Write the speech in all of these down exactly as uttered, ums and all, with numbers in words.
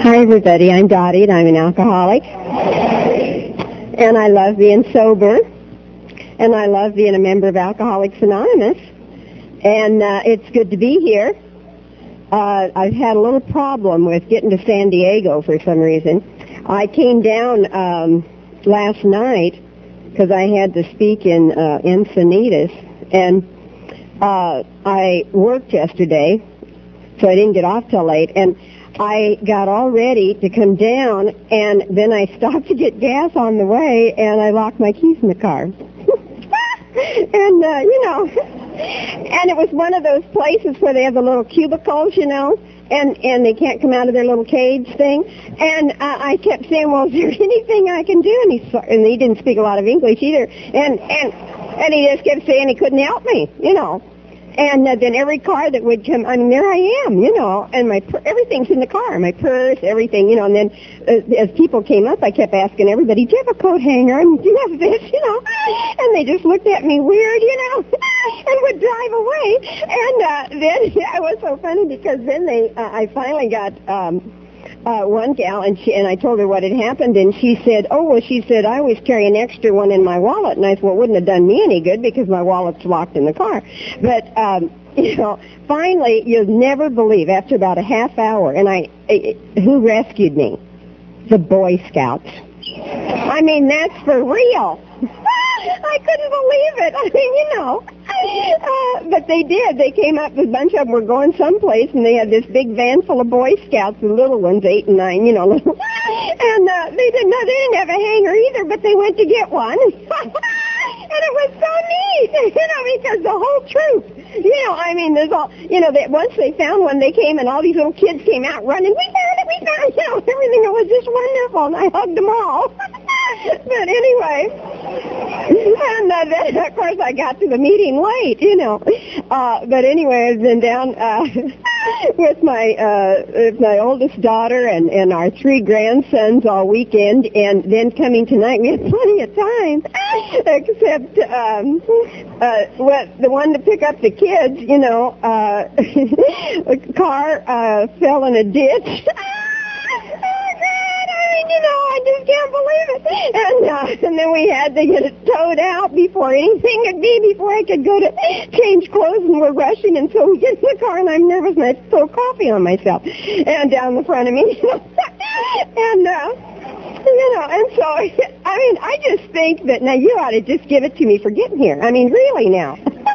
Hi, everybody. I'm Dottie, and I'm an alcoholic. And I love being sober. And I love being a member of Alcoholics Anonymous. And uh, it's good to be here. Uh, I've had a little problem with getting to San Diego for some reason. I came down um, last night because I had to speak in uh, Encinitas. And uh, I worked yesterday, so I didn't get off till late. And I got all ready to come down, and then I stopped to get gas on the way, and I locked my keys in the car. and, uh, you know, and it was one of those places where they have the little cubicles, you know, and, and they can't come out of their little cage thing. And uh, I kept saying, well, is there anything I can do? And he, and he didn't speak a lot of English either. And, and, and he just kept saying he couldn't help me, you know. And uh, then every car that would come, I mean, there I am, you know, and my pur- everything's in the car, my purse, everything, you know. And then uh, as people came up, I kept asking everybody, do you have a coat hanger? And do you have this, you know? And they just looked at me weird, you know, and would drive away. And uh, then yeah, it was so funny because then they, uh, I finally got um, uh, one gal, and she and I told her what had happened, and she said, oh, well, she said, I always carry an extra one in my wallet. And I said, well, it wouldn't have done me any good because my wallet's locked in the car. But, um, you know, finally, you'll never believe, after about a half hour, and I, I who rescued me? The Boy Scouts. I mean, that's for real. I couldn't believe it. I mean, you know. Uh, but they did. They came up, a bunch of them were going someplace, and they had this big van full of Boy Scouts, the little ones, eight and nine, you know. Little. And uh, they didn't know, they didn't have a hanger either, but they went to get one. And it was so neat, you know, because the whole troop, you know, I mean, there's all, you know, they, once they found one, they came, and all these little kids came out running, we found it, we found it, you know, everything. It was just wonderful, and I hugged them all. But anyway, and uh, then, of course, I got to the meeting late, you know. Uh, but anyway, I've been down uh, with my uh, with my oldest daughter and, and our three grandsons all weekend, and then coming tonight, we had plenty of time, except um, uh, what the one to pick up the kids, you know, uh, a car uh, fell in a ditch. You know, I just can't believe it. And uh, and then we had to get it towed out before anything could be, before I could go to change clothes, and we're rushing, and so we get in the car, and I'm nervous, and I throw coffee on myself and down the front of me, you know. and, uh, you know, and so, I mean, I just think that, now you ought to just give it to me for getting here. I mean, really now.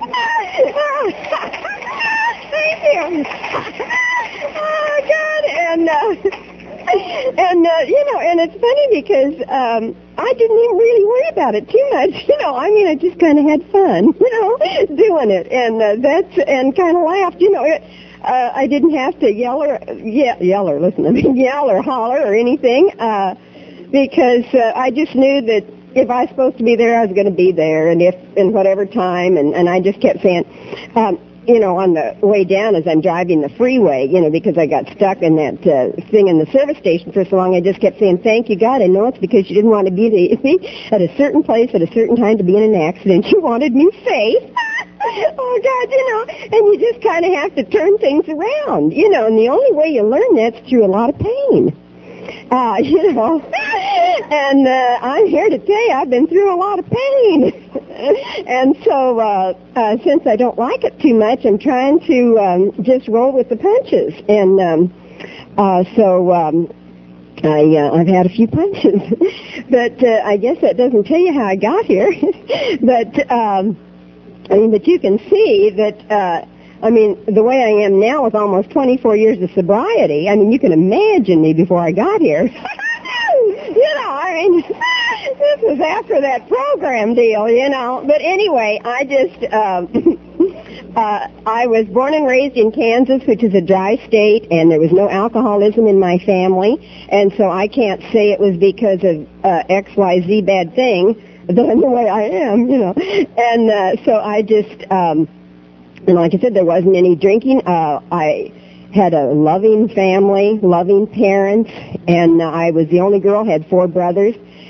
Thank you. Oh, God, and... Uh, And, uh, you know, and it's funny because um, I didn't even really worry about it too much. You know, I mean, I just kind of had fun, you know, doing it. And uh, that's, and kind of laughed, you know. It, uh, I didn't have to yell or, yeah, yell or, listen, I mean, yell or holler or anything uh, because uh, I just knew that if I was supposed to be there, I was going to be there, and if, in whatever time. And, and I just kept saying, um, you know, on the way down as I'm driving the freeway, you know, because I got stuck in that uh, thing in the service station for so long, I just kept saying, thank you, God. I know it's because you didn't want to be the, at a certain place at a certain time to be in an accident. You wanted me safe. Oh, God, you know, and you just kind of have to turn things around, you know, and the only way you learn that's through a lot of pain. Uh, you know, and uh, I'm here to tell you I've been through a lot of pain. And so uh, uh, since I don't like it too much, I'm trying to um, just roll with the punches. And um, uh, so um, I, uh, I've had a few punches. But uh, I guess that doesn't tell you how I got here. But, um, I mean, but you can see that... Uh, I mean, the way I am now with almost twenty-four years of sobriety, I mean, you can imagine me before I got here. You know, I mean, this was after that program deal, you know. But anyway, I just, um, uh, I was born and raised in Kansas, which is a dry state, and there was no alcoholism in my family. And so I can't say it was because of uh, X Y Z bad thing that I'm the way I am, you know. And uh, so I just... Um, And like I said, there wasn't any drinking. Uh, I had a loving family, loving parents, and uh, I was the only girl, had four brothers.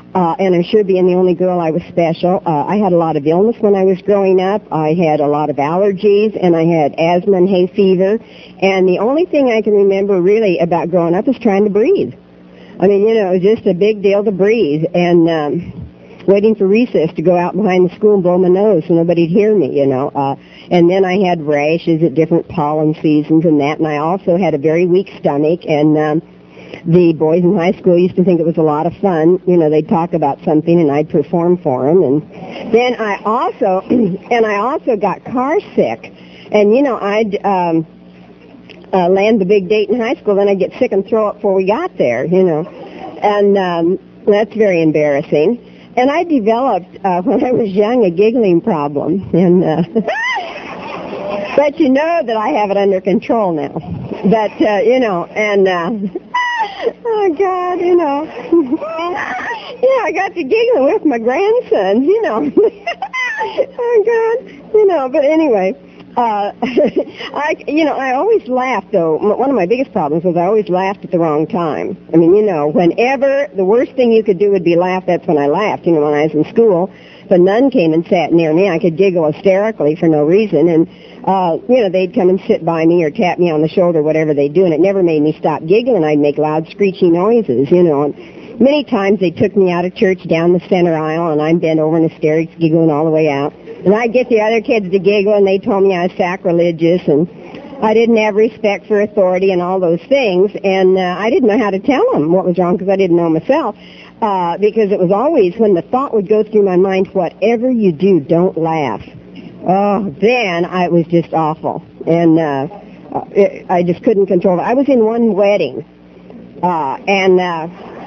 Uh, and I'm sure being the only girl, I was special. Uh, I had a lot of illness when I was growing up. I had a lot of allergies, and I had asthma and hay fever. And the only thing I can remember really about growing up is trying to breathe. I mean, you know, it was just a big deal to breathe. And um, waiting for recess to go out behind the school and blow my nose so nobody'd hear me, you know. Uh, and then I had rashes at different pollen seasons and that. And I also had a very weak stomach, and um, the boys in high school used to think it was a lot of fun. You know, they'd talk about something and I'd perform for them. And then I also, and I also got car sick. And, you know, I'd um, uh, land the big date in high school, then I'd get sick and throw up before we got there, you know. And um, that's very embarrassing. And I developed, uh, when I was young, a giggling problem. And uh, but you know that I have it under control now. But, uh, you know, and... Uh, Oh, God, you know. Yeah, I got to giggling with my grandsons, you know. Oh, God, you know, but anyway, uh, I, you know, I always laughed, though. One of my biggest problems was I always laughed at the wrong time. I mean, you know, whenever the worst thing you could do would be laugh, that's when I laughed. You know, when I was in school, if a nun came and sat near me, I could giggle hysterically for no reason, and Uh, you know, they'd come and sit by me or tap me on the shoulder, whatever they'd do, and it never made me stop giggling. I'd make loud, screechy noises, you know. And many times they took me out of church down the center aisle, and I'm bent over in hysterics, giggling all the way out. And I'd get the other kids to giggle, and they told me I was sacrilegious, and I didn't have respect for authority and all those things, and uh, I didn't know how to tell them what was wrong because I didn't know myself. Uh, because it was always when the thought would go through my mind, whatever you do, don't laugh. Oh, then I, it was just awful, and uh, it, I just couldn't control it. I was in one wedding, uh, and uh,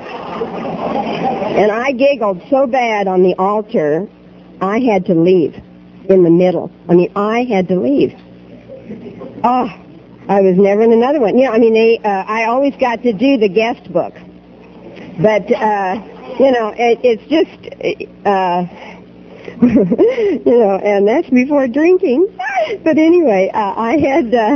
and I giggled so bad on the altar, I had to leave in the middle. I mean, I had to leave. Oh, I was never in another one. You know, I mean, they. Uh, I always got to do the guest book, but uh, you know, it, it's just. Uh, you know, and that's before drinking. But anyway, uh, I had, uh,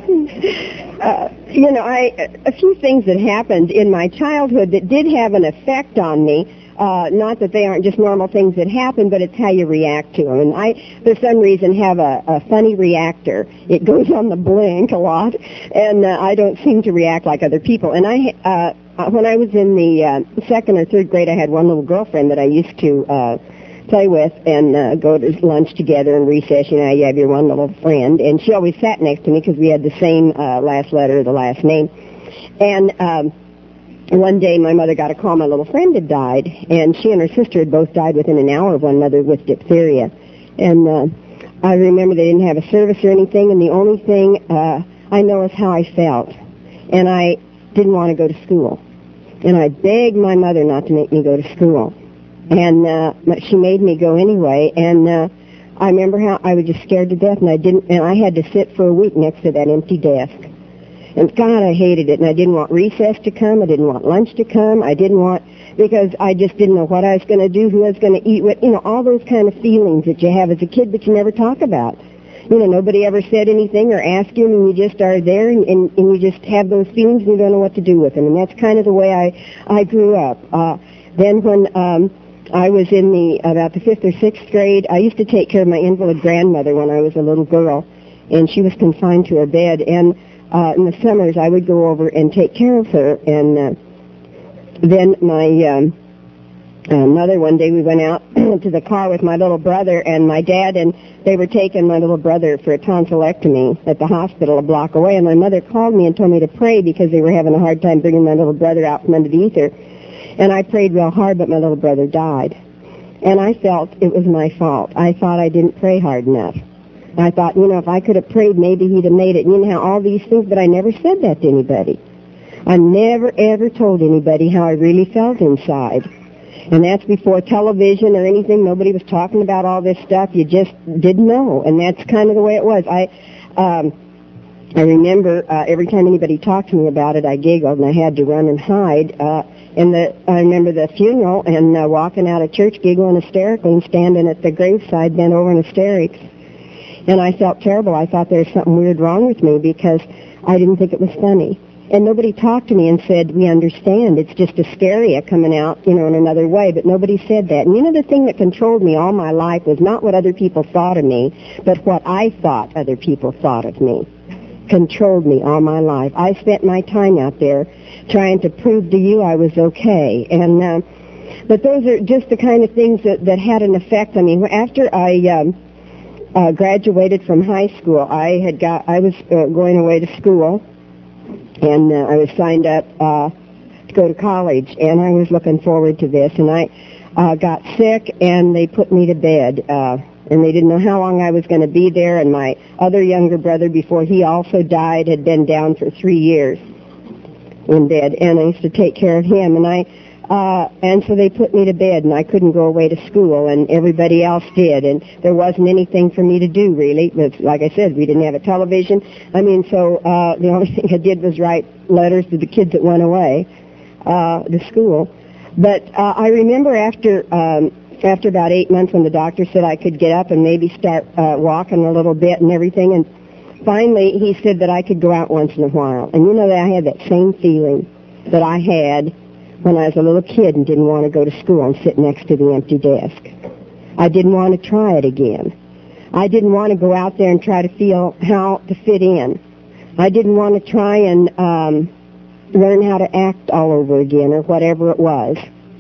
uh, you know, I a few things that happened in my childhood that did have an effect on me. Uh, not that they aren't just normal things that happen, but it's how you react to them. And I, for some reason, have a, a funny reactor. It goes on the blink a lot, and uh, I don't seem to react like other people. And I, uh, when I was in the uh, second or third grade, I had one little girlfriend that I used to. Uh, play with and uh, go to lunch together and recess. You know, you have your one little friend. And she always sat next to me because we had the same uh, last letter of the last name. And um, one day my mother got a call my little friend had died, and she and her sister had both died within an hour of one another with diphtheria. And uh, I remember they didn't have a service or anything, and the only thing uh, I know is how I felt. And I didn't want to go to school. And I begged my mother not to make me go to school. And uh, she made me go anyway, and uh, I remember how I was just scared to death, and I didn't, and I had to sit for a week next to that empty desk. And God, I hated it, and I didn't want recess to come, I didn't want lunch to come, I didn't want, because I just didn't know what I was going to do, who I was going to eat with, you know, all those kind of feelings that you have as a kid but you never talk about. You know, nobody ever said anything or asked you, and you just are there, and, and, and you just have those feelings, and you don't know what to do with them. And that's kind of the way I, I grew up. Uh, then when... Um, I was in the about the fifth or sixth grade. I used to take care of my invalid grandmother when I was a little girl, and she was confined to her bed. And uh, in the summers, I would go over and take care of her. And uh, then my um, uh, mother, one day we went out to the car with my little brother and my dad, and they were taking my little brother for a tonsillectomy at the hospital a block away. And my mother called me and told me to pray because they were having a hard time bringing my little brother out from underneath her. And I prayed real hard, but my little brother died. And I felt it was my fault. I thought I didn't pray hard enough. I thought, you know, if I could have prayed, maybe he'd have made it. And you know how all these things, but I never said that to anybody. I never, ever told anybody how I really felt inside. And that's before television or anything. Nobody was talking about all this stuff. You just didn't know. And that's kind of the way it was. I, um, I remember uh, every time anybody talked to me about it, I giggled, and I had to run and hide. Uh, and the, I remember the funeral and uh, walking out of church giggling hysterically and standing at the graveside bent over in hysterics. And I felt terrible. I thought there was something weird wrong with me because I didn't think it was funny. And nobody talked to me and said, we understand, it's just hysteria coming out, you know, in another way. But nobody said that. And you know, the thing that controlled me all my life was not what other people thought of me, but what I thought other people thought of me. Controlled me all my life. I spent my time out there trying to prove to you I was okay. And uh, but those are just the kind of things that, that had an effect on me. After I um, uh, graduated from high school, I had got I was uh, going away to school, and uh, I was signed up uh, to go to college, and I was looking forward to this. And I uh, got sick, and they put me to bed. Uh, And they didn't know how long I was going to be there. And my other younger brother, before he also died, had been down for three years in bed. And I used to take care of him. And I, uh, and so they put me to bed, and I couldn't go away to school, and everybody else did. And there wasn't anything for me to do, really. But like I said, we didn't have a television. I mean, so uh, the only thing I did was write letters to the kids that went away uh, to school. But uh, I remember after... Um, After about eight months, when the doctor said I could get up and maybe start uh, walking a little bit and everything, and finally he said that I could go out once in a while. And you know that I had that same feeling that I had when I was a little kid and didn't want to go to school and sit next to the empty desk. I didn't want to try it again. I didn't want to go out there and try to feel how to fit in. I didn't want to try and um, learn how to act all over again or whatever it was.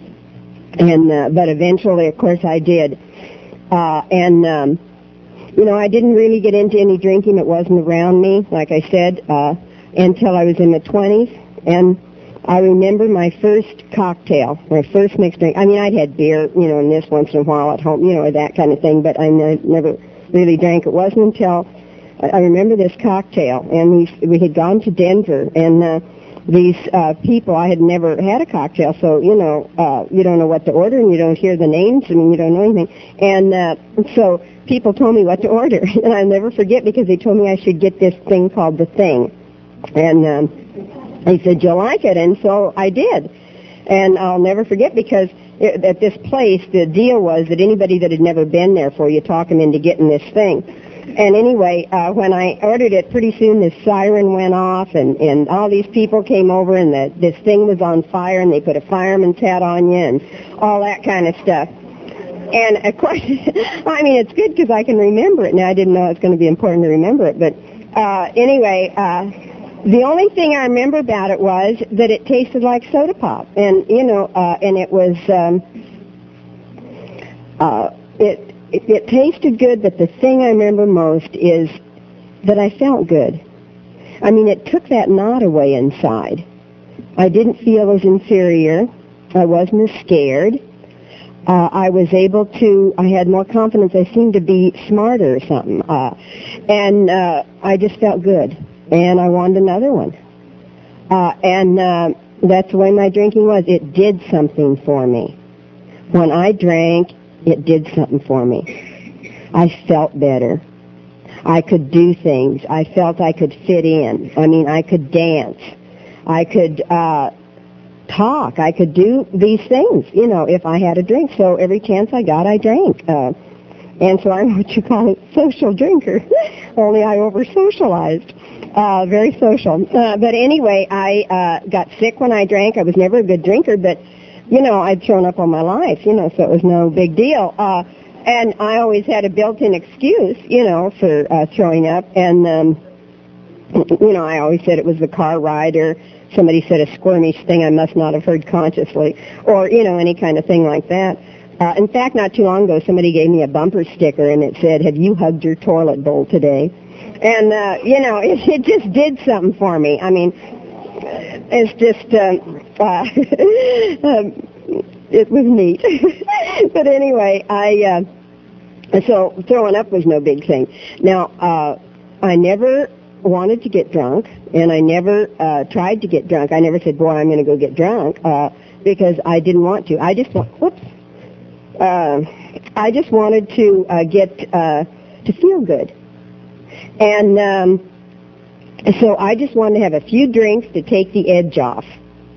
And uh, but eventually, of course, I did. Uh, and, um, you know, I didn't really get into any drinking. It wasn't around me, like I said, uh, until I was in the twenties. And I remember my first cocktail, my first mixed drink. I mean, I'd had beer, you know, and this once in a while at home, you know, that kind of thing, but I n- never really drank. It wasn't until I remember this cocktail, and we, we had gone to Denver, and... Uh, These uh, people, I had never had a cocktail, so, you know, uh, you don't know what to order, and you don't hear the names, I mean, you don't know anything. And uh, so people told me what to order, and I'll never forget, because they told me I should get this thing called The Thing. And um, they said, you'll like it, and so I did. And I'll never forget, because it, at this place, the deal was that anybody that had never been there for you, talk them into getting this thing. And anyway, uh, when I ordered it, pretty soon this siren went off, and, and all these people came over, and the, this thing was on fire, and they put a fireman's hat on you, and all that kind of stuff. And, of course, I mean, it's good because I can remember it. Now, I didn't know it was going to be important to remember it, but uh, anyway, uh, the only thing I remember about it was that it tasted like soda pop, and, you know, uh, and it was, um, uh, it... It, it tasted good, but the thing I remember most is that I felt good. I mean, it took that knot away inside. I didn't feel as inferior. I wasn't as scared. Uh, I was able to, I had more confidence. I seemed to be smarter or something. Uh, and uh, I just felt good. And I wanted another one. Uh, and uh, that's the way my drinking was. It did something for me. When I drank, it did something for me. I felt better. I could do things. I felt I could fit in. I mean, I could dance. I could uh, talk. I could do these things, you know, if I had a drink. So every chance I got, I drank. Uh, and so I'm what you call a social drinker, only I over-socialized. Uh, very social. Uh, but anyway, I uh, got sick when I drank. I was never a good drinker, but you know, I'd thrown up all my life, you know, so it was no big deal. Uh, and I always had a built-in excuse, you know, for uh, throwing up. And, um, you know, I always said it was the car ride, or somebody said a squirmish thing I must not have heard consciously, or, you know, any kind of thing like that. Uh, in fact, not too long ago, somebody gave me a bumper sticker, and it said, have you hugged your toilet bowl today? And, uh, you know, it, it just did something for me. I mean, it's just, um, uh, um, it was neat. But anyway, I, uh, so throwing up was no big thing. Now, uh, I never wanted to get drunk, and I never uh, tried to get drunk. I never said, boy, I'm going to go get drunk, uh, because I didn't want to. I just, whoops, uh, I just wanted to uh, get, uh, to feel good. And, um, So I just wanted to have a few drinks to take the edge off.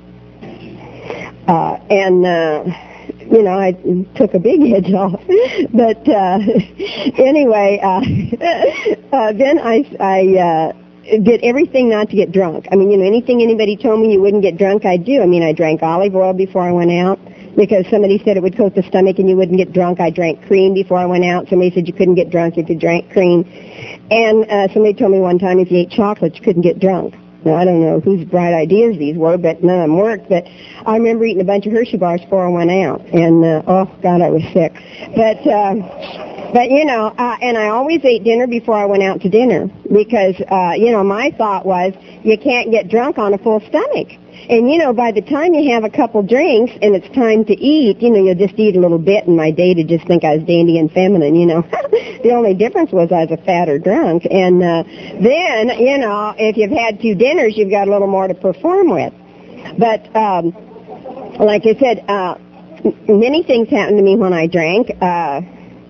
Uh, and, uh, you know, I took a big edge off. But uh, anyway, uh, uh, then I, I uh, did everything not to get drunk. I mean, you know, anything anybody told me you wouldn't get drunk, I'd do. I mean, I drank olive oil before I went out because somebody said it would coat the stomach and you wouldn't get drunk. I drank cream before I went out. Somebody said you couldn't get drunk if you drank cream. And uh, somebody told me one time if you ate chocolate, you couldn't get drunk. Now, I don't know whose bright ideas these were, but none of them worked. But I remember eating a bunch of Hershey bars before I went out. And, uh, oh, God, I was sick. But, uh, but you know, uh, and I always ate dinner before I went out to dinner because, uh, you know, my thought was you can't get drunk on a full stomach. And, you know, by the time you have a couple drinks and it's time to eat, you know, you'll just eat a little bit, and my day to just think I was dainty and feminine, you know. The only difference was I was a fat or drunk. And uh, then, you know, if you've had two dinners, you've got a little more to perform with. But, um, like I said, uh, many things happened to me when I drank, uh,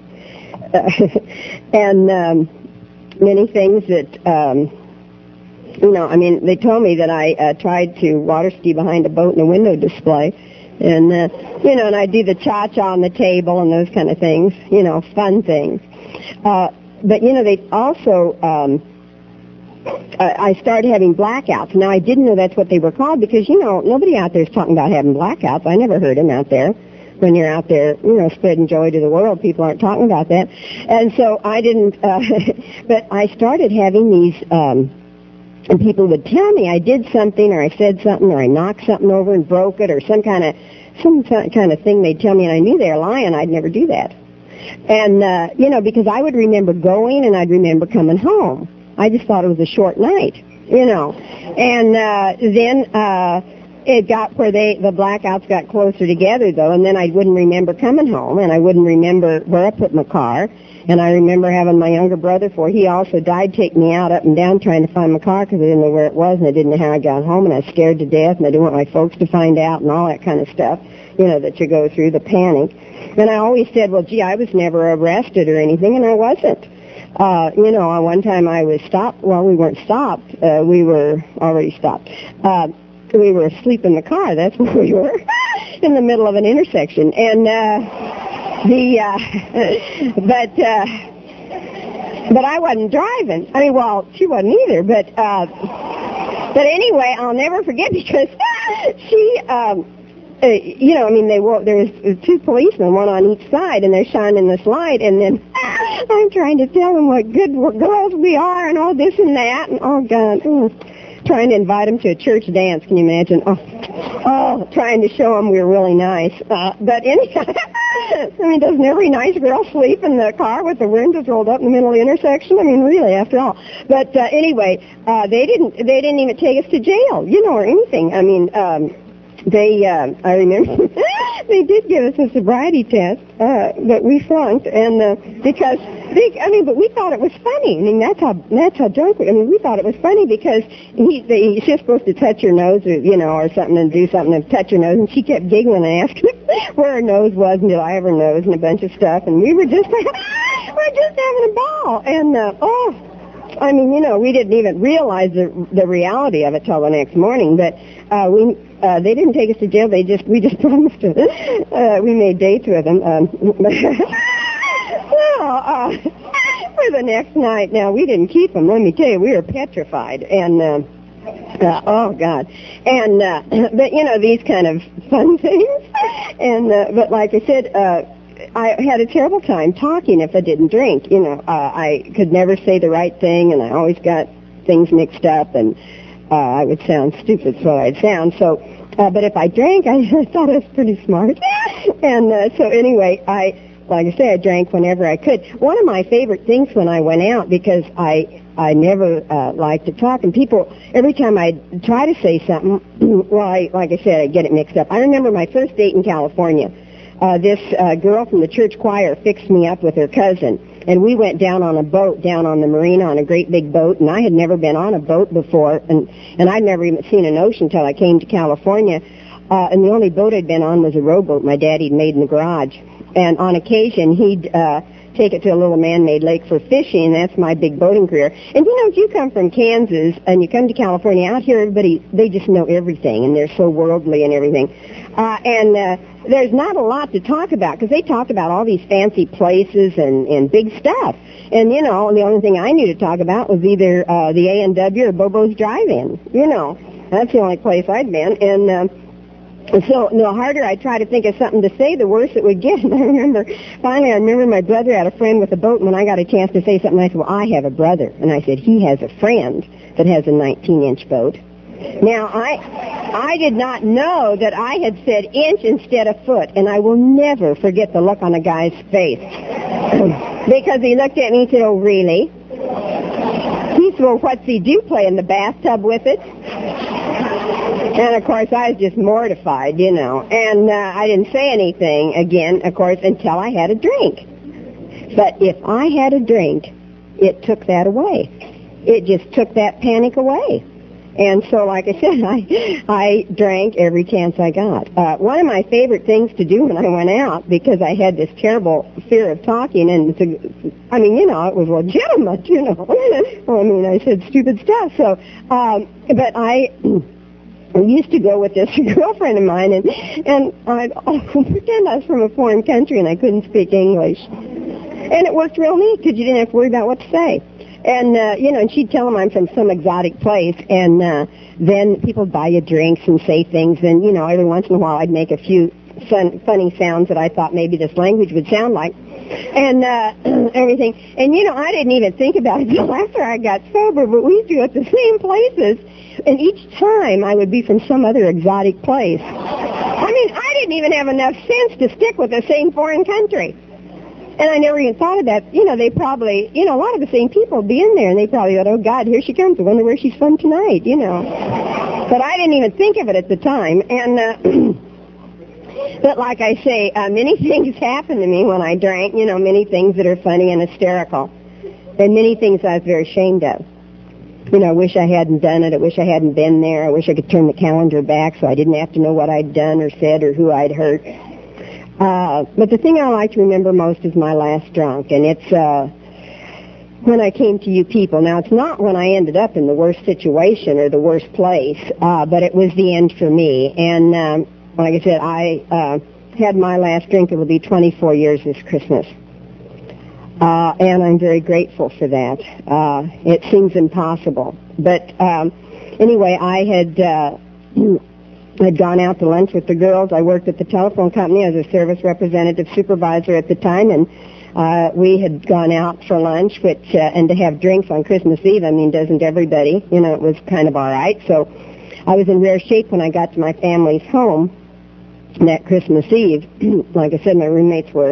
and um, many things that... Um, You know, I mean, they told me that I uh, tried to water ski behind a boat in a window display. And, uh, you know, and I do the cha-cha on the table and those kind of things, you know, fun things. Uh, but, you know, they also, um, I started having blackouts. Now, I didn't know that's what they were called because, you know, nobody out there is talking about having blackouts. I never heard them out there. When you're out there, you know, spreading joy to the world, people aren't talking about that. And so I didn't, uh, but I started having these, um, and people would tell me I did something or I said something or I knocked something over and broke it or some kind of some kind of thing they'd tell me, and I knew they were lying. I'd never do that. And, uh, you know, because I would remember going and I'd remember coming home. I just thought it was a short night, you know. And uh, then uh, it got where they the blackouts got closer together, though, and then I wouldn't remember coming home and I wouldn't remember where I put my car. And I remember having my younger brother, for he also died, take me out up and down trying to find my car because I didn't know where it was and I didn't know how I got home, and I was scared to death and I didn't want my folks to find out and all that kind of stuff, you know, that you go through, the panic. And I always said, well, gee, I was never arrested or anything, and I wasn't. Uh, you know, one time I was stopped. Well, we weren't stopped. Uh, we were already stopped. Uh, we were asleep in the car. That's where we were, in the middle of an intersection. And, uh... The, uh, but, uh, but I wasn't driving. I mean, well, she wasn't either, but, uh, but anyway, I'll never forget because she, um, uh, you know, I mean, they were, there was two policemen, one on each side, and they're shining this light, and then I'm trying to tell them what good girls we are and all this and that, and oh, God, mm, trying to invite them to a church dance, can you imagine? Oh, oh trying to show them we were really nice. Uh, but anyway... I mean, doesn't every nice girl sleep in the car with the windows rolled up in the middle of the intersection? I mean, really, after all. But uh, anyway, uh, they didn't. They didn't even take us to jail, you know, or anything. I mean, um, they. Uh, I remember they did give us a sobriety test, uh, but we flunked, and uh, because they, I mean, but we thought it was funny. I mean, that's how that's how drunk we. I mean, we thought it was funny because he, they, he's just supposed to touch your nose, or, you know, or something, and do something and touch your nose, and she kept giggling and asking where her nose was and did I have her nose and a bunch of stuff, and we were just we were just having a ball, and uh, oh. I mean, you know, we didn't even realize the the reality of it till the next morning. But uh, we uh, they didn't take us to jail. They just we just promised to. Uh, we made dates with them. Um, but no, uh, for the next night. Now we didn't keep them. Let me tell you, we were petrified. And uh, uh, oh God. And uh, but you know, these kind of fun things. And uh, but like I said. Uh, I had a terrible time talking if I didn't drink. You know, uh, I could never say the right thing, and I always got things mixed up, and uh, I would sound stupid, so I'd sound. So, uh, but if I drank, I thought I was pretty smart. And uh, so anyway, I, like I say, I drank whenever I could. One of my favorite things when I went out, because I I never uh, liked to talk, and people, every time I'd try to say something, well, I, like I said, I'd get it mixed up. I remember my first date in California. Uh, this uh, girl from the church choir fixed me up with her cousin, and we went down on a boat down on the marina on a great big boat, and I had never been on a boat before, and, and I'd never even seen an ocean until I came to California, uh, and the only boat I'd been on was a rowboat my daddy had made in the garage, and on occasion he'd uh, take it to a little man-made lake for fishing. That's my big boating career. And, you know, if you come from Kansas and you come to California, out here everybody, they just know everything, and they're so worldly and everything. Uh, and uh, there's not a lot to talk about because they talk about all these fancy places and, and big stuff. And, you know, the only thing I knew to talk about was either uh, the A and W or Bobo's Drive-In. You know, that's the only place I'd been. And uh, so the harder I try to think of something to say, the worse it would get. And I remember, finally, I remember my brother had a friend with a boat, and when I got a chance to say something, I said, well, I have a brother. And I said, he has a friend that has a nineteen-inch boat. Now, I I did not know that I had said inch instead of foot, and I will never forget the look on a guy's face. Because he looked at me and said, oh, really? He said, well, what's he do, play in the bathtub with it? And, of course, I was just mortified, you know. And uh, I didn't say anything, again, of course, until I had a drink. But if I had a drink, it took that away. It just took that panic away. And so, like I said, I I drank every chance I got. Uh, one of my favorite things to do when I went out, because I had this terrible fear of talking, and to, I mean, you know, it was legitimate, you know. I mean, I said stupid stuff. So, um, but I... I used to go with this girlfriend of mine, and and I'd oh, pretend I was from a foreign country and I couldn't speak English. And it worked real neat because you didn't have to worry about what to say. And, uh, you know, and she'd tell them I'm from some exotic place, and uh, then people would buy you drinks and say things, and, you know, every once in a while I'd make a few fun, funny sounds that I thought maybe this language would sound like, and uh, everything. And, you know, I didn't even think about it until after I got sober, but we used to go to the same places. And each time I would be from some other exotic place. I mean, I didn't even have enough sense to stick with the same foreign country. And I never even thought of that. You know, they probably, you know, a lot of the same people would be in there, and they probably thought, oh, God, here she comes. I wonder where she's from tonight, you know. But I didn't even think of it at the time. And, uh, but like I say, uh, many things happened to me when I drank, you know, many things that are funny and hysterical. And many things I was very ashamed of. You know, I wish I hadn't done it. I wish I hadn't been there. I wish I could turn the calendar back so I didn't have to know what I'd done or said or who I'd hurt. Uh, but the thing I like to remember most is my last drunk, and it's uh, when I came to you people. Now, it's not when I ended up in the worst situation or the worst place, uh, but it was the end for me. And um, like I said, I uh, had my last drink. It will be twenty-four years this Christmas. Uh, and I'm very grateful for that. Uh, it seems impossible. But um, anyway, I had uh, I'd gone out to lunch with the girls. I worked at the telephone company as a service representative supervisor at the time, and uh, we had gone out for lunch, which uh, and to have drinks on Christmas Eve, I mean, doesn't everybody? You know, it was kind of all right. So I was in rare shape when I got to my family's home that Christmas Eve. Like I said, my roommates were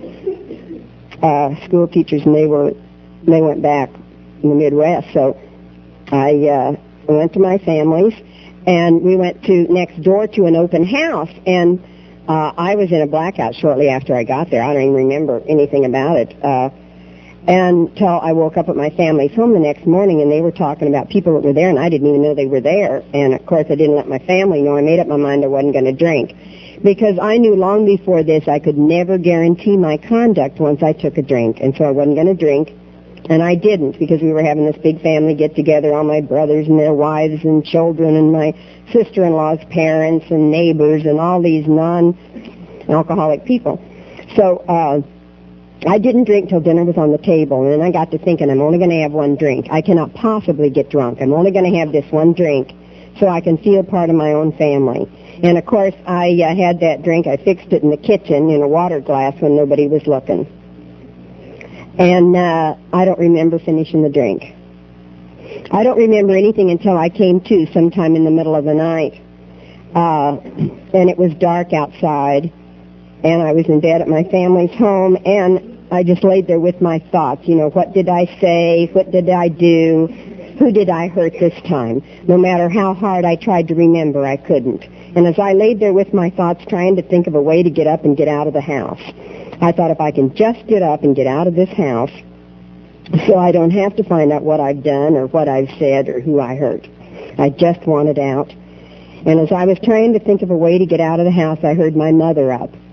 Uh, school teachers, and they were they went back in the Midwest. So I uh, went to my family's, and we went to next door to an open house. And uh, I was in a blackout shortly after I got there. I don't even remember anything about it uh, until I woke up at my family's home the next morning, and they were talking about people that were there, and I didn't even know they were there. And of course, I didn't let my family know. I made up my mind I wasn't going to drink, because I knew long before this I could never guarantee my conduct once I took a drink. And so I wasn't going to drink, and I didn't, because we were having this big family get-together, all my brothers and their wives and children and my sister-in-law's parents and neighbors and all these non-alcoholic people. So uh, I didn't drink till dinner was on the table, and then I got to thinking, I'm only going to have one drink. I cannot possibly get drunk. I'm only going to have this one drink so I can feel part of my own family. And, of course, I uh, had that drink. I fixed it in the kitchen in a water glass when nobody was looking. And uh, I don't remember finishing the drink. I don't remember anything until I came to sometime in the middle of the night. Uh, and it was dark outside, and I was in bed at my family's home, and I just laid there with my thoughts. You know, what did I say? What did I do? Who did I hurt this time? No matter how hard I tried to remember, I couldn't. And as I laid there with my thoughts trying to think of a way to get up and get out of the house, I thought if I can just get up and get out of this house so I don't have to find out what I've done or what I've said or who I hurt. I just wanted out. And as I was trying to think of a way to get out of the house, I heard my mother up.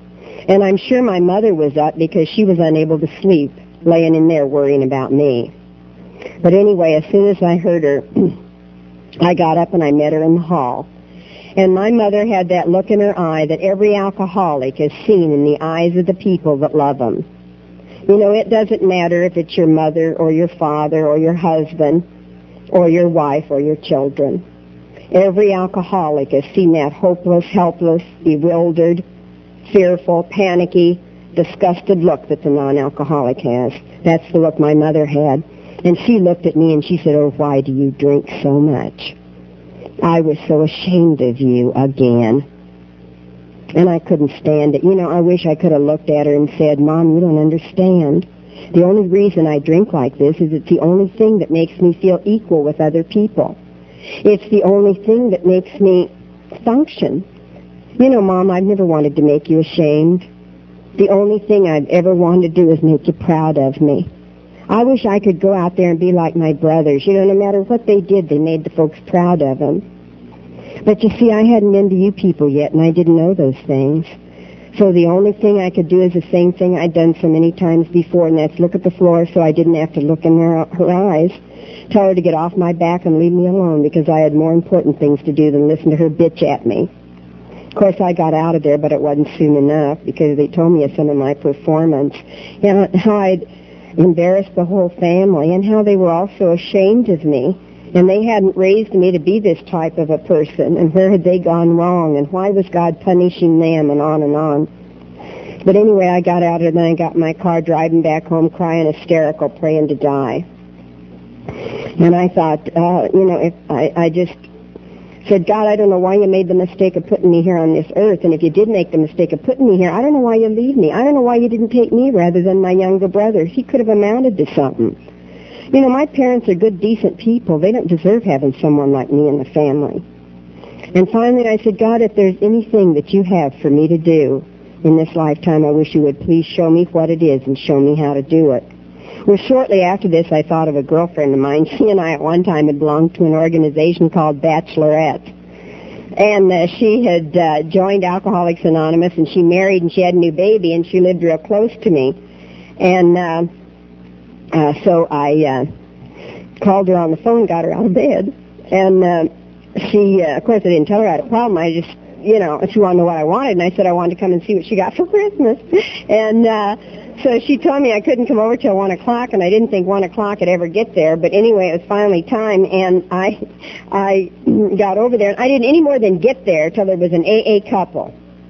And I'm sure my mother was up because she was unable to sleep, laying in there worrying about me. But anyway, as soon as I heard her, I got up and I met her in the hall. And my mother had that look in her eye that every alcoholic has seen in the eyes of the people that love them. You know, it doesn't matter if it's your mother or your father or your husband or your wife or your children. Every alcoholic has seen that hopeless, helpless, bewildered, fearful, panicky, disgusted look that the non-alcoholic has. That's the look my mother had. And she looked at me and she said, "Oh, why do you drink so much? I was so ashamed of you again." And I couldn't stand it. You know, I wish I could have looked at her and said, "Mom, you don't understand. The only reason I drink like this is it's the only thing that makes me feel equal with other people. It's the only thing that makes me function. You know, Mom, I've never wanted to make you ashamed. The only thing I've ever wanted to do is make you proud of me. I wish I could go out there and be like my brothers. You know, no matter what they did, they made the folks proud of them. But you see, I hadn't been to you people yet, and I didn't know those things. So the only thing I could do is the same thing I'd done so many times before, and that's look at the floor so I didn't have to look in her, her eyes, tell her to get off my back and leave me alone because I had more important things to do than listen to her bitch at me. Of course, I got out of there, but it wasn't soon enough because they told me of some of my performance, and how I'd embarrassed the whole family, and how they were also ashamed of me, and they hadn't raised me to be this type of a person, and where had they gone wrong, and why was God punishing them, and on and on. But anyway, I got out of there, and I got in my car driving back home crying hysterical, praying to die. And I thought, uh, you know, if I, I just said, "God, I don't know why you made the mistake of putting me here on this earth, and if you did make the mistake of putting me here, I don't know why you leave me. I don't know why you didn't take me rather than my younger brother. He could have amounted to something. You know, my parents are good, decent people. They don't deserve having someone like me in the family." And finally I said, "God, if there's anything that you have for me to do in this lifetime, I wish you would please show me what it is and show me how to do it." Well, shortly after this, I thought of a girlfriend of mine. She and I at one time had belonged to an organization called Bachelorette. And uh, she had uh, joined Alcoholics Anonymous, and she married, and she had a new baby, and she lived real close to me. And uh, uh, so I uh, called her on the phone, got her out of bed. And uh, she, uh, of course, I didn't tell her I had a problem. I just, you know, she wanted to know what I wanted, and I said I wanted to come and see what she got for Christmas. And uh, so she told me I couldn't come over till one o'clock, and I didn't think one o'clock I'd ever get there. But anyway, it was finally time, and I I got over there. And I didn't any more than get there till there was an A A couple.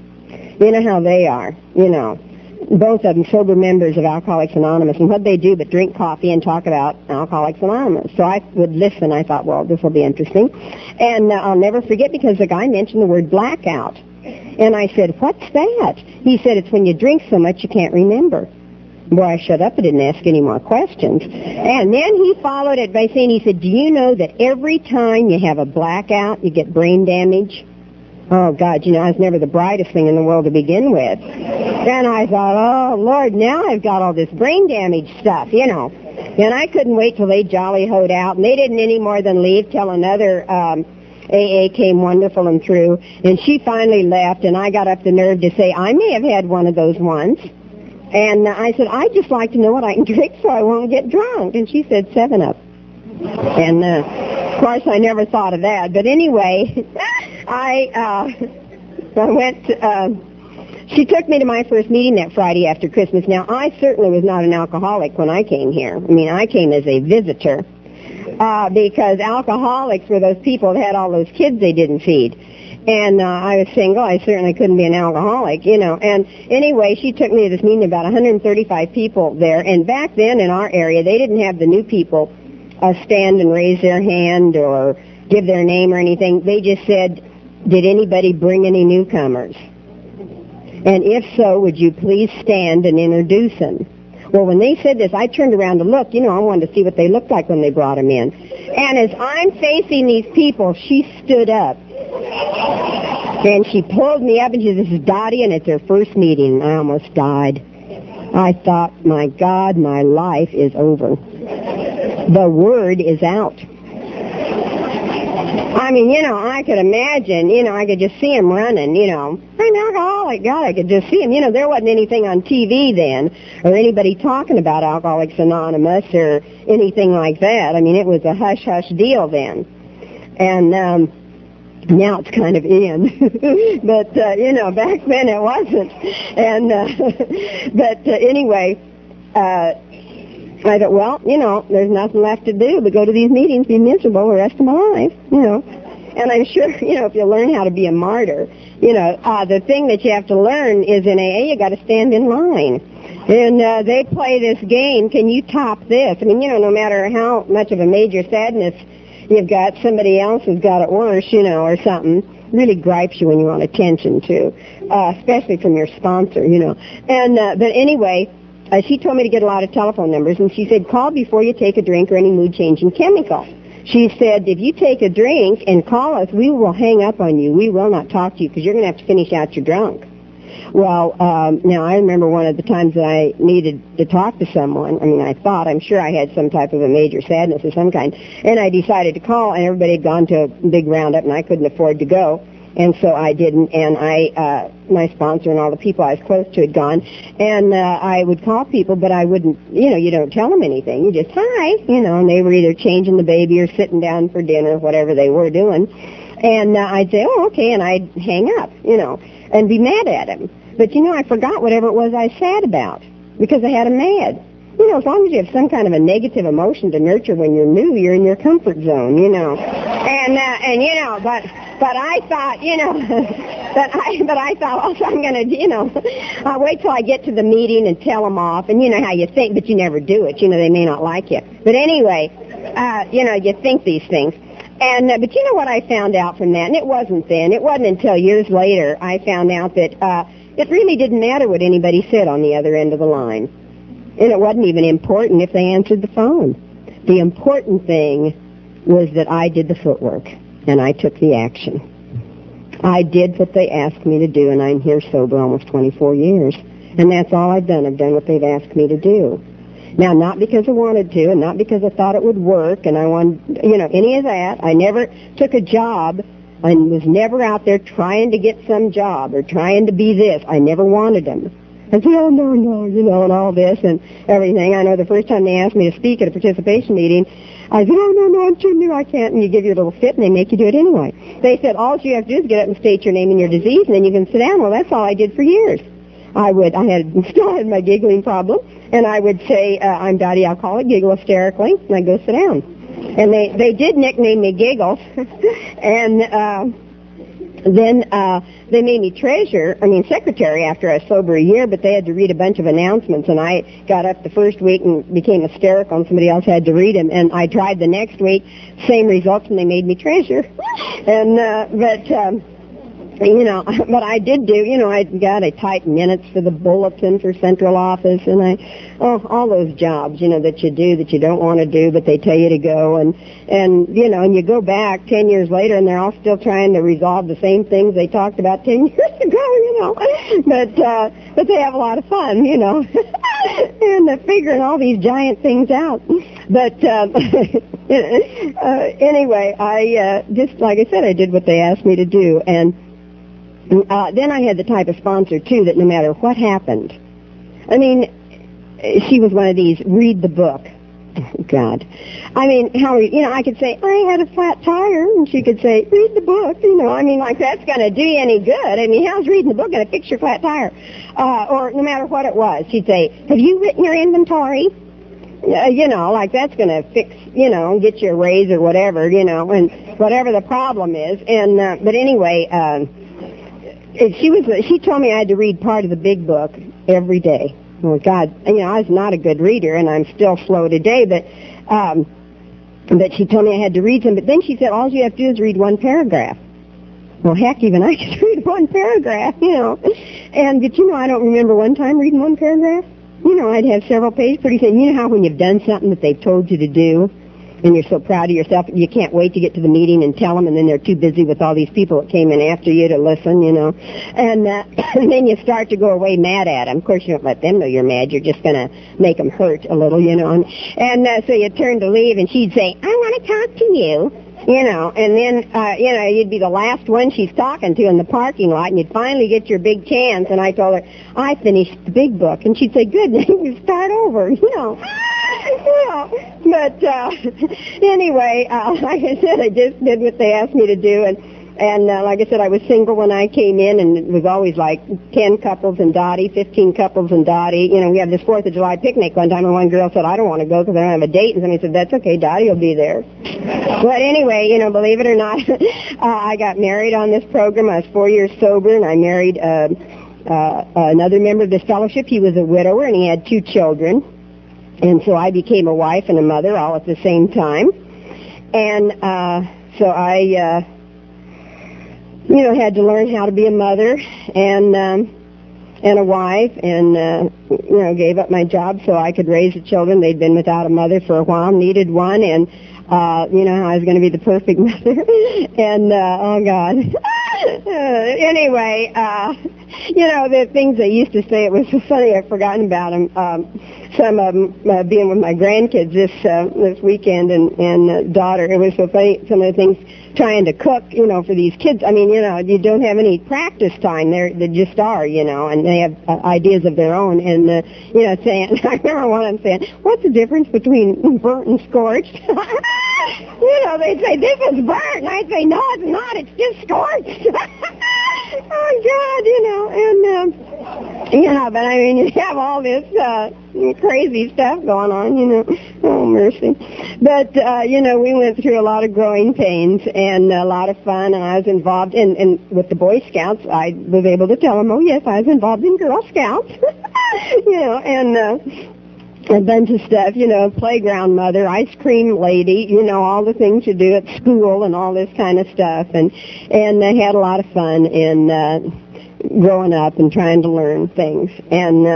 You know how they are, you know. Both of them sober members of Alcoholics Anonymous, and what they do but drink coffee and talk about Alcoholics Anonymous. So I would listen. I thought, well, this will be interesting. And uh, I'll never forget because the guy mentioned the word blackout. And I said, "What's that?" He said, "It's when you drink so much you can't remember." Boy, I shut up and didn't ask any more questions. And then he followed it by saying, he said, "Do you know that every time you have a blackout, you get brain damage?" Oh, God, you know, I was never the brightest thing in the world to begin with. And I thought, oh, Lord, now I've got all this brain damage stuff, you know. And I couldn't wait till they jolly hoed out. And they didn't any more than leave till another um, A A came wonderful and through. And she finally left, and I got up the nerve to say, I may have had one of those once. And I said, I'd just like to know what I can drink so I won't get drunk. And she said, seven up. And, uh, of course, I never thought of that. But anyway, I, uh, I went, uh, she took me to my first meeting that Friday after Christmas. Now, I certainly was not an alcoholic when I came here. I mean, I came as a visitor, uh, because alcoholics were those people that had all those kids they didn't feed. And uh, I was single. I certainly couldn't be an alcoholic, you know. And anyway, she took me to this meeting, about one hundred thirty-five people there. And back then in our area, they didn't have the new people uh, stand and raise their hand or give their name or anything. They just said, did anybody bring any newcomers? And if so, would you please stand and introduce them? Well, when they said this, I turned around to look. You know, I wanted to see what they looked like when they brought them in. And as I'm facing these people, she stood up. And she pulled me up and she said, this is Dottie, and it's her first meeting. I almost died. I thought, my God, my life is over. The word is out. I mean, you know, I could imagine, you know, I could just see him running, you know. I'm alcoholic. God, I could just see him. You know, there wasn't anything on T V then or anybody talking about Alcoholics Anonymous or anything like that. I mean, it was a hush-hush deal then. And um, now it's kind of in. But, uh, you know, back then it wasn't. And, uh, but uh, anyway, uh, I thought, well, you know, there's nothing left to do but go to these meetings, be miserable the rest of my life, you know. And I'm sure, you know, if you learn how to be a martyr, you know, uh, the thing that you have to learn is in A A you got to stand in line. And uh, they play this game, can you top this? I mean, you know, no matter how much of a major sadness you've got, somebody else has got it worse, you know, or something. Really gripes you when you want attention to, uh, especially from your sponsor, you know. And uh, but anyway, Uh, she told me to get a lot of telephone numbers, and she said, call before you take a drink or any mood-changing chemical. She said, if you take a drink and call us, we will hang up on you. We will not talk to you because you're going to have to finish out your drunk. Well, um, now, I remember one of the times that I needed to talk to someone. I mean, I thought, I'm sure I had some type of a major sadness of some kind, and I decided to call, and everybody had gone to a big roundup, and I couldn't afford to go. And so I didn't, and I, uh, my sponsor and all the people I was close to had gone, and uh, I would call people, but I wouldn't, you know, you don't tell them anything. You just, hi, you know, and they were either changing the baby or sitting down for dinner, whatever they were doing. And uh, I'd say, oh, okay, and I'd hang up, you know, and be mad at him. But, you know, I forgot whatever it was I was sad about because I had him mad. You know, as long as you have some kind of a negative emotion to nurture when you're new, you're in your comfort zone, you know. And, uh, and you know, but... But I thought, you know, but I but I thought, also I'm going to, you know, I'll wait till I get to the meeting and tell them off. And you know how you think, but you never do it. You know, they may not like you. But anyway, uh, you know, you think these things. And uh, but you know what I found out from that? And it wasn't then. It wasn't until years later I found out that uh, it really didn't matter what anybody said on the other end of the line. And it wasn't even important if they answered the phone. The important thing was that I did the footwork. And I took the action. I did what they asked me to do, and I'm here sober almost twenty-four years. And that's all I've done. I've done what they've asked me to do. Now, not because I wanted to, and not because I thought it would work, and I wanted, you know, any of that. I never took a job and was never out there trying to get some job or trying to be this. I never wanted them. I said, oh, no, no, you know, and all this and everything. I know the first time they asked me to speak at a participation meeting, I said, oh, no, no, I'm too new, I can't. And you give your little fit, and they make you do it anyway. They said, all you have to do is get up and state your name and your disease, and then you can sit down. Well, that's all I did for years. I would, I had, still had my giggling problem, and I would say, uh, I'm Dottie Alcoholic, giggle hysterically, and I'd go sit down. And they, they did nickname me Giggles, and, uh, then uh, they made me treasurer, I mean secretary after I was sober a year, but they had to read a bunch of announcements, and I got up the first week and became hysterical, and somebody else had to read them, and I tried the next week, same results, and they made me treasurer. And, uh, but, um, you know, but I did do, you know, I got I typed minutes for the bulletin for central office, and I, oh, all those jobs, you know, that you do that you don't want to do, but they tell you to go, and, and, you know, and you go back ten years later, and they're all still trying to resolve the same things they talked about ten years ago, you know, but, uh, but they have a lot of fun, you know, and they're figuring all these giant things out. But, um, uh, anyway, I, uh, just, like I said, I did what they asked me to do, and, Uh, then I had the type of sponsor, too, that no matter what happened, I mean, she was one of these, read the book. Oh, God. I mean, how, you know, I could say, I had a flat tire, and she could say, read the book, you know, I mean, like, that's going to do you any good. I mean, how's reading the book going to fix your flat tire? Uh, or no matter what it was, she'd say, have you written your inventory? Uh, you know, like, that's going to fix, you know, get you a raise or whatever, you know, and whatever the problem is. And, uh, but anyway, um, She was. She told me I had to read part of the big book every day. Well, God, you know, I was not a good reader, and I'm still slow today. But, um, but she told me I had to read some. But then she said, all you have to do is read one paragraph. Well, heck, even I could read one paragraph, you know. And but you know, I don't remember one time reading one paragraph. You know, I'd have several pages. Pretty soon, you know how when you've done something that they've told you to do, and you're so proud of yourself, you can't wait to get to the meeting and tell them, and then they're too busy with all these people that came in after you to listen, you know. And, uh, and then you start to go away mad at them. Of course, you don't let them know you're mad. You're just going to make them hurt a little, you know. And, and uh, so you turn to leave, and she'd say, I want to talk to you. You know, and then, uh, you know, you'd be the last one she's talking to in the parking lot, and you'd finally get your big chance, and I told her, I finished the big book. And she'd say, good, then you start over, you know. You know. But, uh, anyway, uh, like I said, I just did what they asked me to do, and And uh, like I said, I was single when I came in, and it was always like ten couples and Dottie, fifteen couples and Dottie. You know, we had this fourth of July picnic one time, and one girl said, I don't want to go because I don't have a date. And somebody said, that's okay, Dottie will be there. But anyway, you know, believe it or not, uh, I got married on this program. I was four years sober, and I married uh, uh, another member of this fellowship. He was a widower, and he had two children. And so I became a wife and a mother all at the same time. And uh, so I... Uh, you know, had to learn how to be a mother and um, and a wife, and uh, you know, gave up my job so I could raise the children. They'd been without a mother for a while, needed one, and uh, you know, I was going to be the perfect mother. and uh, oh God. uh, anyway, uh, you know, the things they used to say, it was so funny. I've forgotten about them. Um, some of them uh, being with my grandkids this uh, this weekend, and and uh, daughter. It was so funny. Some of the things. Trying to cook, you know, for these kids. I mean, you know, you don't have any practice time. They're, they just are, you know, and they have uh, ideas of their own. And, uh, you know, saying, I remember one of them saying, what's the difference between burnt and scorched? You know, they'd say, this is burnt. And I'd say, no, it's not. It's just scorched. Oh, God, you know, and, um, yeah, but I mean, you have all this uh, crazy stuff going on, you know. Oh, mercy. But, uh, you know, we went through a lot of growing pains and a lot of fun, and I was involved in, in with the Boy Scouts. I was able to tell them, oh, yes, I was involved in Girl Scouts, you know, and uh, a bunch of stuff, you know, playground mother, ice cream lady, you know, all the things you do at school and all this kind of stuff. And, and I had a lot of fun in uh, growing up and trying to learn things. And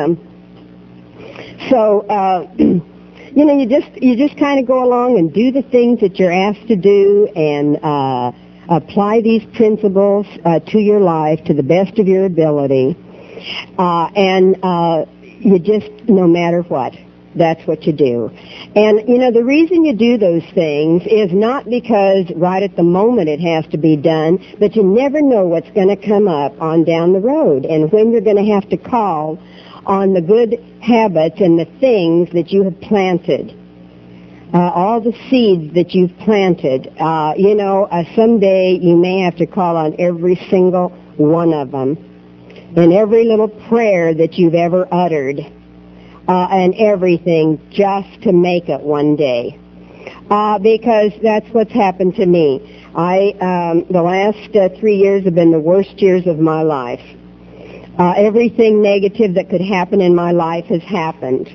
um, so... Uh, You know, you just you just kind of go along and do the things that you're asked to do, and uh, apply these principles uh, to your life to the best of your ability. Uh, and uh, you just, no matter what, that's what you do. And, you know, the reason you do those things is not because right at the moment it has to be done, but you never know what's going to come up on down the road and when you're going to have to call on the good habits and the things that you have planted, uh, all the seeds that you've planted. Uh, you know, uh, someday you may have to call on every single one of them, and every little prayer that you've ever uttered, uh, and everything just to make it one day. Uh, because that's what's happened to me. I, um, the last uh, three years have been the worst years of my life. Uh, everything negative that could happen in my life has happened.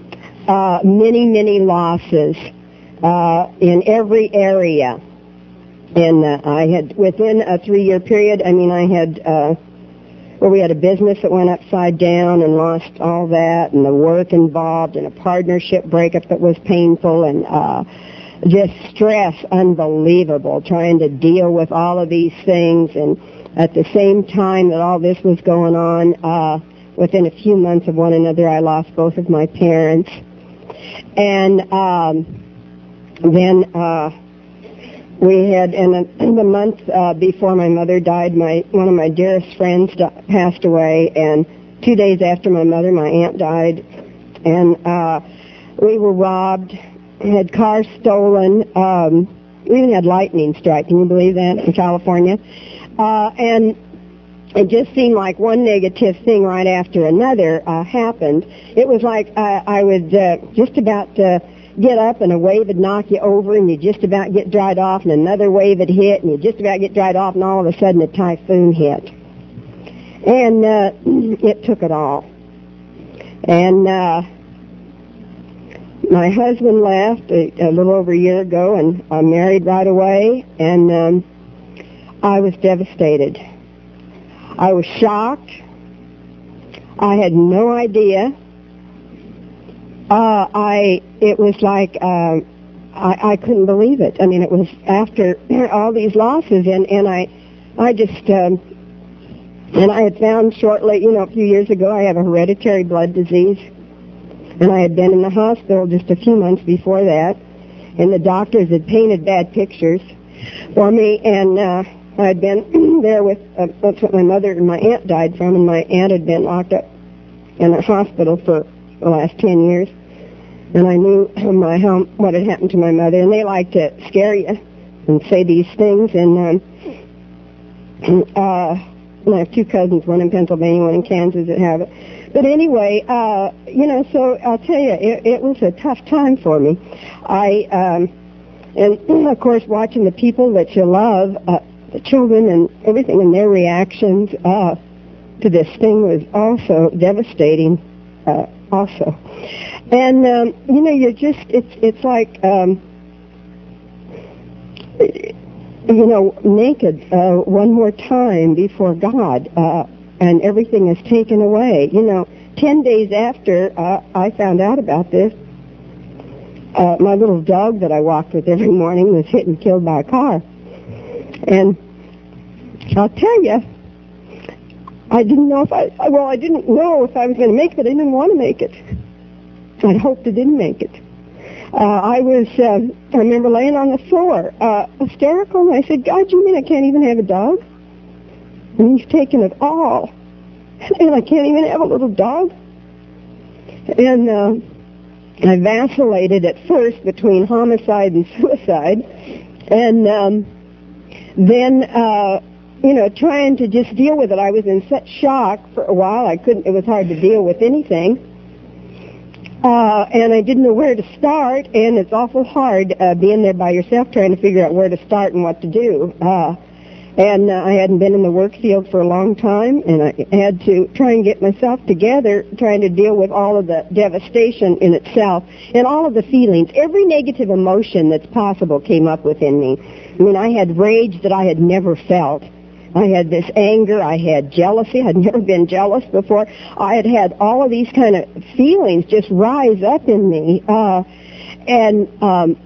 Uh, many, many losses uh, in every area. And uh, I had, within a three-year period, I mean, I had, uh, well, we had a business that went upside down and lost all that, and the work involved, and a partnership breakup that was painful, and uh, just stress unbelievable, trying to deal with all of these things. And at the same time that all this was going on, uh, within a few months of one another, I lost both of my parents. And um, then uh, we had, in, in the month uh, before my mother died, my one of my dearest friends di- passed away. And two days after my mother, my aunt died. And uh, we were robbed, had cars stolen. Um, we even had lightning strike. Can you believe that, in California? Uh, and it just seemed like one negative thing right after another uh, happened. It was like uh, I would uh, just about uh, get up and a wave would knock you over, and you just about get dried off, and another wave would hit, and you just about get dried off, and all of a sudden a typhoon hit. And uh, it took it all. And uh, my husband left a, a little over a year ago, and I married right away, and um, I was devastated. I was shocked. I had no idea. Uh, I, it was like, uh, I, I couldn't believe it. I mean, it was after all these losses, and, and I, I just, um, and I had found shortly, you know, a few years ago, I have a hereditary blood disease, and I had been in the hospital just a few months before that, and the doctors had painted bad pictures for me, and uh, I had been there with, uh, that's what my mother and my aunt died from, and my aunt had been locked up in a hospital for the last ten years. And I knew my how, what had happened to my mother, and they like to scare you and say these things. And um, uh, and I have two cousins, one in Pennsylvania, one in Kansas, that have it. But anyway, uh, you know, so I'll tell you, it, it was a tough time for me. I um, and of course, watching the people that you love, uh, the children and everything, and their reactions uh, to this thing was also devastating. Uh, also. And, um, you know, you're just, it's it's like, um, you know, naked uh, one more time before God, uh, and everything is taken away. You know, ten days after uh, I found out about this, uh, my little dog that I walked with every morning was hit and killed by a car. And I'll tell you, I didn't know if I, well, I didn't know if I was going to make it. I didn't want to make it. I hoped I didn't make it. Uh, I was, uh, I remember laying on the floor, uh, hysterical, and I said, God, you mean I can't even have a dog? And He's taken it all. And I can't even have a little dog? And uh, I vacillated at first between homicide and suicide. And um, then... Uh, you know, trying to just deal with it. I was in such shock for a while. I couldn't, it was hard to deal with anything. Uh, and I didn't know where to start, and it's awful hard uh, being there by yourself trying to figure out where to start and what to do. Uh, and uh, I hadn't been in the work field for a long time, and I had to try and get myself together, trying to deal with all of the devastation in itself and all of the feelings. Every negative emotion that's possible came up within me. I mean, I had rage that I had never felt. I had this anger. I had jealousy. I'd never been jealous before. I had had all of these kind of feelings just rise up in me. Uh, and um,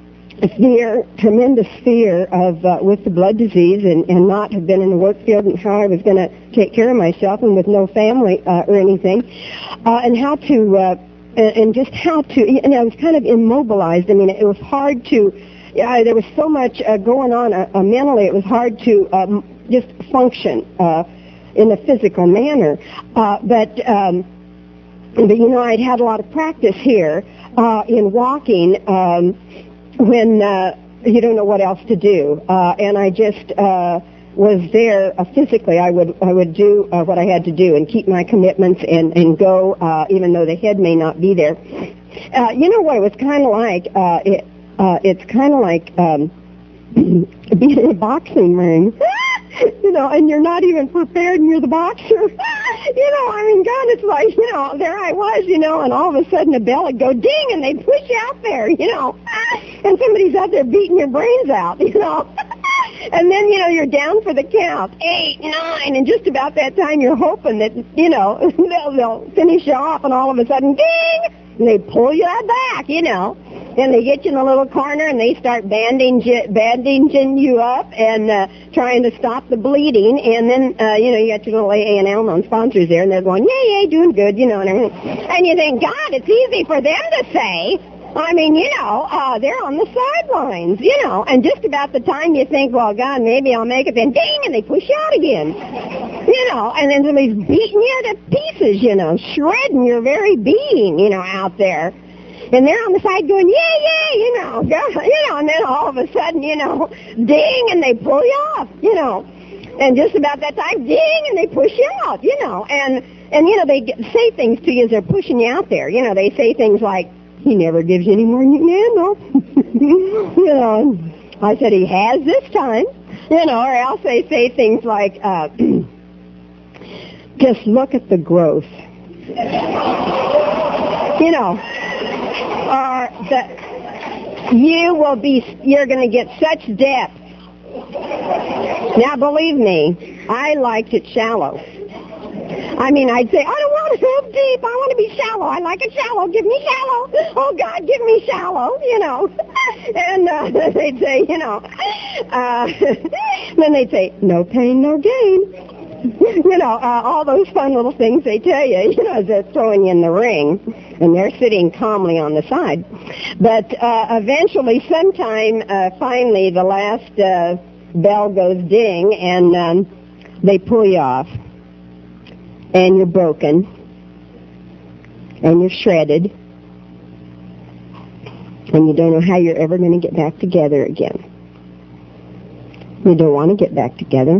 fear, tremendous fear of uh, with the blood disease and, and not have been in the work field and how I was going to take care of myself and with no family uh, or anything. Uh, and how to, uh, and, and just how to, and I was kind of immobilized. I mean, it was hard to, yeah, there was so much uh, going on uh, uh, mentally. It was hard to um, just function uh, in a physical manner. Uh, but, um, but, you know, I'd had a lot of practice here uh, in walking um, when uh, you don't know what else to do. Uh, and I just uh, was there uh, physically. I would I would do uh, what I had to do and keep my commitments and, and go, uh, even though the head may not be there. Uh, you know what it was kind of like? Uh, it, uh, it's kind of like um, being in a boxing ring. You know, and you're not even prepared and you're the boxer. You know, I mean, God, it's like, you know, there I was, you know, and all of a sudden a bell would go ding and they'd push you out there, you know, and somebody's out there beating your brains out, you know. And then, you know, you're down for the count, eight, nine, and just about that time you're hoping that, you know, they'll, they'll finish you off, and all of a sudden, ding, and they pull you back, you know. And they get you in a little corner, and they start bandaging, bandaging you up and uh, trying to stop the bleeding. And then, uh, you know, you got your little A A and Al-Anon sponsors there, and they're going, yay, yay, doing good, you know, and everything. And you think, God, it's easy for them to say. I mean, you know, uh, they're on the sidelines, you know. And just about the time you think, well, God, maybe I'll make it, then ding, and they push you out again. You know, and then somebody's beating you to pieces, you know, shredding your very being, you know, out there. And they're on the side going, yay, yay, you know, go, you know, and then all of a sudden, you know, ding, and they pull you off, you know. And just about that time, ding, and they push you out, you know. And, and you know, they get, say things to you as they're pushing you out there. You know, they say things like, he never gives you any more than you can handle. You know, and I said, he has this time. You know, or else they say things like, uh, just look at the growth. You know. Or that you will be, you're going to get such depth. Now, believe me, I liked it shallow. I mean, I'd say, I don't want to go deep. I want to be shallow. I like it shallow. Give me shallow. Oh, God, give me shallow, you know. and uh, they'd say, you know, uh, then they'd say, no pain, no gain. You know, uh, all those fun little things they tell you, you know, they're throwing you in the ring, and they're sitting calmly on the side. But uh, eventually, sometime, uh, finally, the last uh, bell goes ding, and um, they pull you off, and you're broken, and you're shredded, and you don't know how you're ever going to get back together again. You don't want to get back together.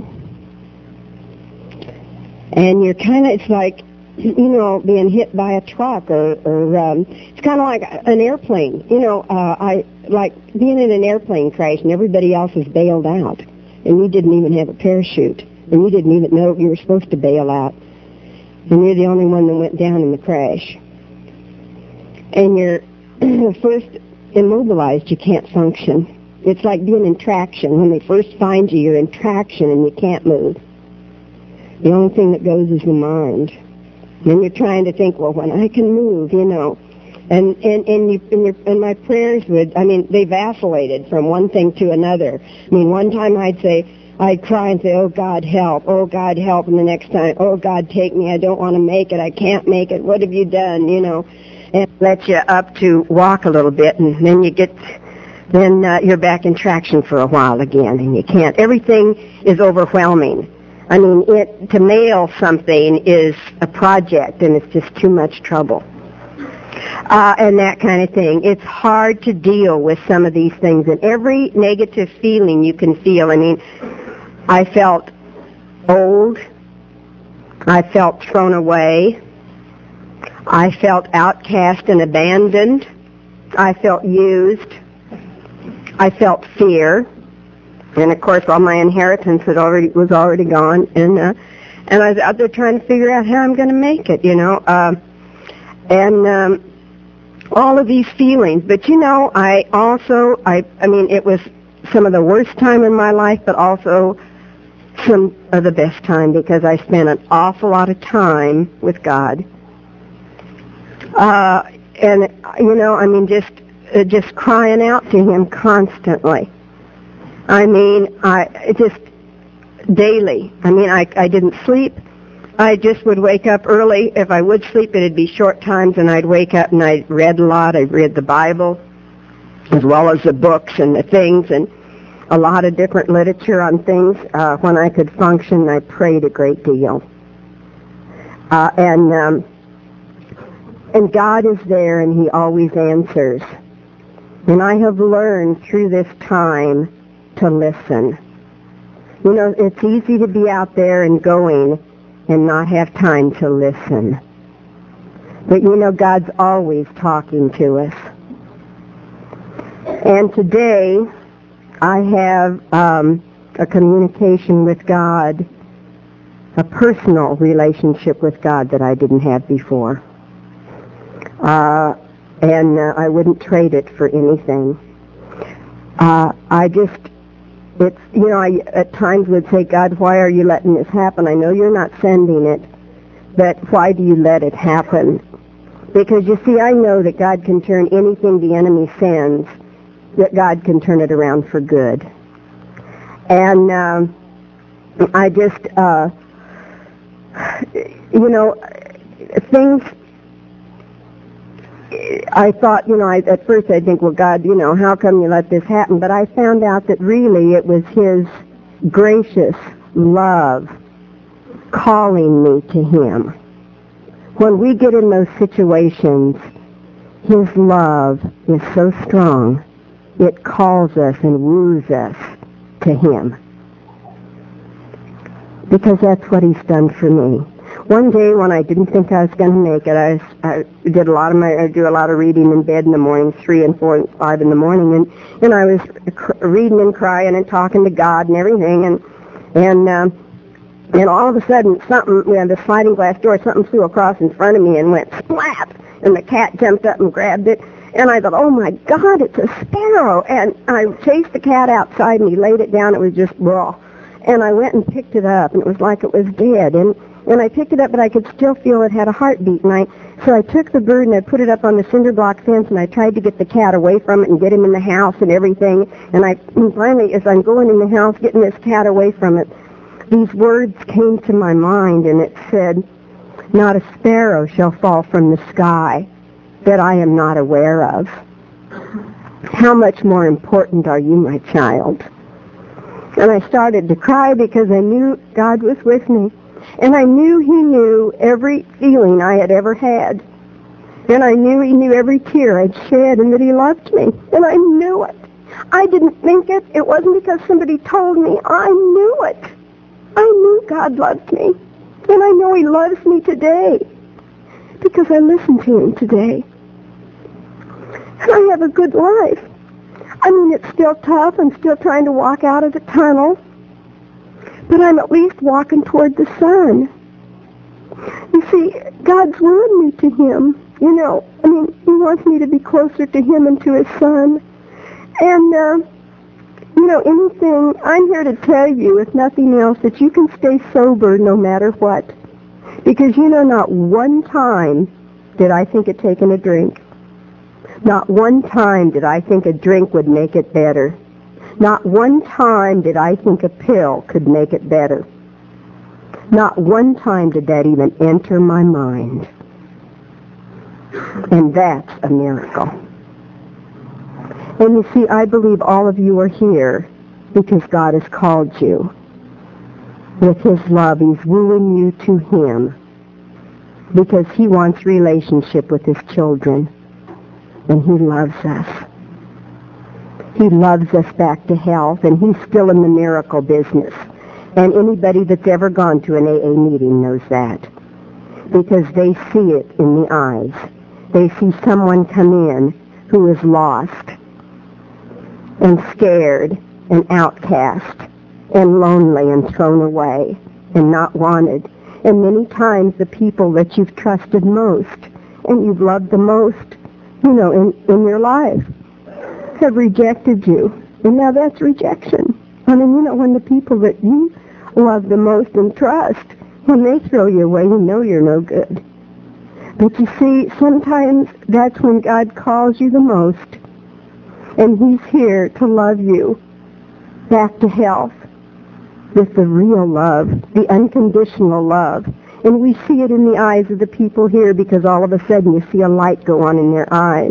And you're kind of, it's like, you know, being hit by a truck, or, or um, it's kind of like an airplane. You know, uh, I like being in an airplane crash and everybody else is bailed out, and you didn't even have a parachute, and you didn't even know you were supposed to bail out, and you're the only one that went down in the crash. And you're first immobilized, you can't function. It's like being in traction. When they first find you, you're in traction and you can't move. The only thing that goes is the mind. And you're trying to think, well, when I can move, you know. And and and, you, and, your, and my prayers would, I mean, they vacillated from one thing to another. I mean, one time I'd say, I'd cry and say, oh, God, help. Oh, God, help. And the next time, oh, God, take me. I don't want to make it. I can't make it. What have you done, you know? And let you up to walk a little bit, and then you get, then uh, you're back in traction for a while again, and you can't. Everything is overwhelming. I mean, it, to mail something is a project, and it's just too much trouble. Uh, and that kind of thing. It's hard to deal with some of these things, and every negative feeling you can feel. I mean, I felt old. I felt thrown away. I felt outcast and abandoned. I felt used. I felt fear. And of course, all my inheritance had already was already gone, and uh, and I was out there trying to figure out how I'm going to make it, you know, uh, and um, all of these feelings. But you know, I also, I, I mean, it was some of the worst time in my life, but also some of the best time, because I spent an awful lot of time with God, uh, and you know, I mean, just uh, just crying out to Him constantly. I mean, I just daily. I mean, I, I didn't sleep. I just would wake up early. If I would sleep, it'd be short times, and I'd wake up and I read a lot. I read the Bible, as well as the books and the things, and a lot of different literature on things. Uh, when I could function, I prayed a great deal. Uh, and um, and God is there, and He always answers. And I have learned through this time to listen. You know, it's easy to be out there and going and not have time to listen. But you know, God's always talking to us. And today, I have um, a communication with God, a personal relationship with God that I didn't have before. Uh, and uh, I wouldn't trade it for anything. Uh, I just It's, you know, I at times would say, God, why are you letting this happen? I know you're not sending it, but why do you let it happen? Because, you see, I know that God can turn anything the enemy sends, that God can turn it around for good. And um, I just, uh, you know, things... I thought, you know, I, at first I'd think, well, God, you know, how come you let this happen? But I found out that really it was His gracious love calling me to Him. When we get in those situations, His love is so strong, it calls us and woos us to Him. Because that's what He's done for me. One day when I didn't think I was going to make it, I, was, I did a lot of my, I do a lot of reading in bed in the morning, three and four and five in the morning, and and I was cr- reading and crying and talking to God and everything, and and um, and all of a sudden something, you know, the sliding glass door, something flew across in front of me and went splat, and the cat jumped up and grabbed it, and I thought, oh my God, it's a sparrow, and I chased the cat outside and he laid it down. It was just raw, and I went and picked it up, and it was like it was dead, and. And I picked it up, but I could still feel it had a heartbeat. And I, so I took the bird and I put it up on the cinder block fence, and I tried to get the cat away from it and get him in the house and everything. And I and finally, as I'm going in the house, getting this cat away from it, these words came to my mind, and it said, "Not a sparrow shall fall from the sky that I am not aware of." How much more important are you, my child? And I started to cry because I knew God was with me. And I knew He knew every feeling I had ever had. And I knew He knew every tear I'd shed, and that He loved me. And I knew it. I didn't think it. It wasn't because somebody told me. I knew it. I knew God loved me. And I know He loves me today because I listened to Him today. And I have a good life. I mean, it's still tough. I'm still trying to walk out of the tunnel. But I'm at least walking toward the sun. You see, God's wooing me to Him. You know, I mean, He wants me to be closer to Him and to His Son. And, uh, you know, anything, I'm here to tell you, if nothing else, that you can stay sober no matter what. Because, you know, not one time did I think of taking a drink. Not one time did I think a drink would make it better. Not one time did I think a pill could make it better. Not one time did that even enter my mind. And that's a miracle. And you see, I believe all of you are here because God has called you. With His love, He's wooing you to Him because He wants relationship with His children. And He loves us. He loves us back to health, and He's still in the miracle business. And anybody that's ever gone to an A A meeting knows that. Because they see it in the eyes. They see someone come in who is lost and scared and outcast and lonely and thrown away and not wanted. And many times the people that you've trusted most and you've loved the most, you know, in, in your life, have rejected you. And now that's rejection. I mean, you know, when the people that you love the most and trust, when they throw you away, you know you're no good. But you see, sometimes that's when God calls you the most. And He's here to love you back to health with the real love, the unconditional love. And we see it in the eyes of the people here because all of a sudden you see a light go on in their eyes.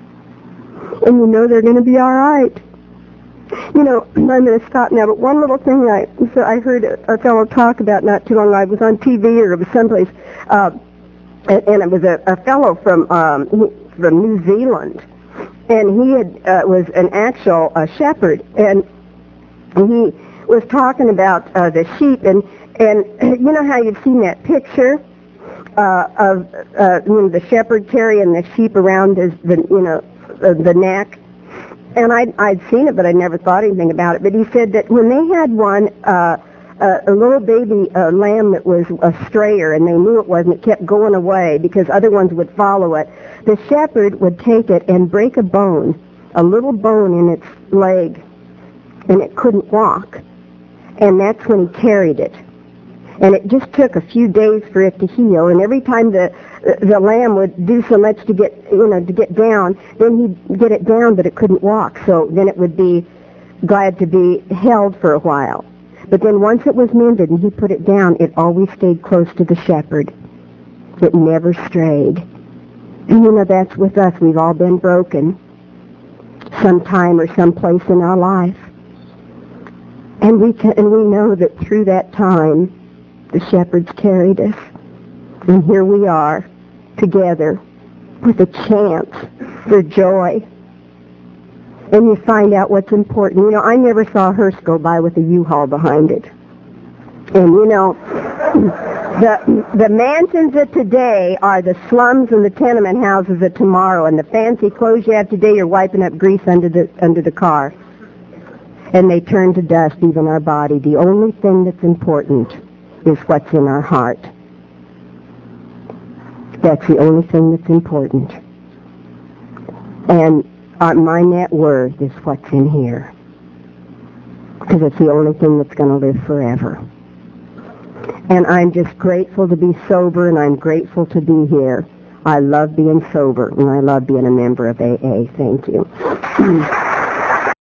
And you know they're going to be all right. You know, I'm going to stop now, but one little thing I so I heard a, a fellow talk about not too long ago. I was on T V or it was someplace, uh, and, and it was a, a fellow from um, from New Zealand, and he had uh, was an actual uh, shepherd, and he was talking about uh, the sheep, and and you know how you've seen that picture uh, of uh, you know, the shepherd carrying the sheep around his the you know uh, the neck. And I'd, I'd seen it, but I never thought anything about it. But he said that when they had one, uh, uh, a little baby uh, lamb that was a strayer, and they knew it wasn't, it kept going away because other ones would follow it, the shepherd would take it and break a bone, a little bone in its leg, and it couldn't walk. And that's when he carried it. And it just took a few days for it to heal. And every time the the lamb would do so much to get, you know, to get down, then he'd get it down, but it couldn't walk. So then it would be glad to be held for a while. But then once it was mended and he put it down, it always stayed close to the shepherd. It never strayed. And you know, that's with us. We've all been broken sometime or someplace in our life. And we can, and we know that through that time, the shepherds carried us. And here we are, together, with a chance for joy. And you find out what's important. You know, I never saw a hearse go by with a U-Haul behind it. And, you know, the the mansions of today are the slums and the tenement houses of tomorrow. And the fancy clothes you have today, you're wiping up grease under the under the car. And they turn to dust, even our body. The only thing that's important is what's in our heart. That's the only thing that's important. And uh, my net worth is what's in here. Because it's the only thing that's going to live forever. And I'm just grateful to be sober, and I'm grateful to be here. I love being sober, and I love being a member of A A. Thank you.